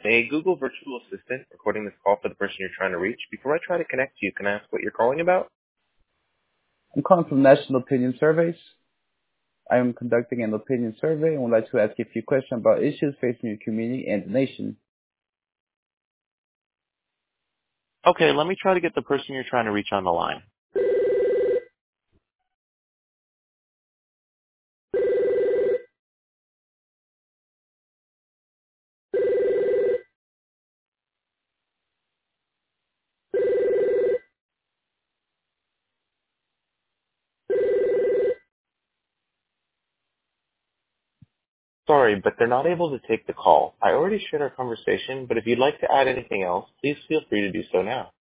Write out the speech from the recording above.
A Google virtual assistant recording this call for the person you're trying to reach. Before I try to connect you, can I ask what you're calling about? I'm calling from National Opinion Surveys. I am conducting an opinion survey and would like to ask you a few questions about issues facing your community and the nation. Okay, let me try to get the person you're trying to reach on the line. Sorry, but they're not able to take the call. I already shared our conversation, but if you'd like to add anything else, please feel free to do so now.